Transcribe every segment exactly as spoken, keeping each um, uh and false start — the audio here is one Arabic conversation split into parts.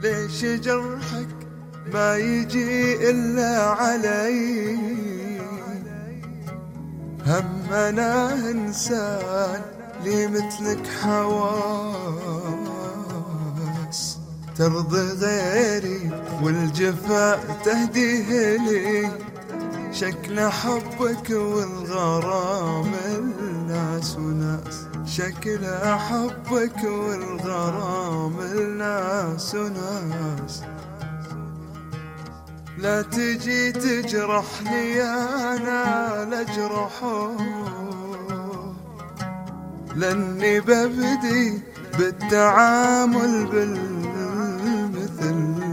ليش جرحك ما يجي إلا علي؟ هم أنا إنسان لي مثلك حواس ترضي غيري والجفاء تهديه لي. شكل حبك والغرام الناس وناس، شكل حبك والغرام الناس وناس. لا تجي تجرحني أنا لأجرحه، لأني ببدي بالتعامل بالمثل.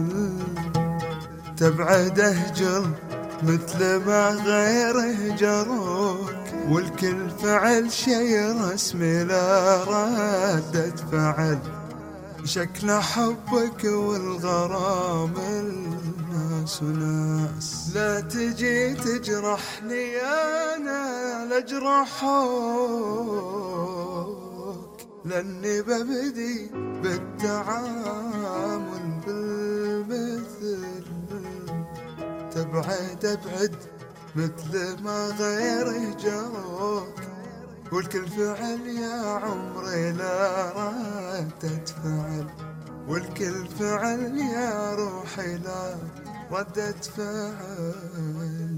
تبعد أهجر مثل ما غيره جروك، والكل فعل شي رسمي لا ردة فعل. شكل حبك والغرام الناس وناس. لا تجي تجرحني أنا لأجرحك، لأني ببدي بالتعامل بالمثل. تبعد أبعد مثل ما غيره جروك، والكل فعل يا عمري لا ردة فعل. والكل فعل يا روحي لا ردة فعل.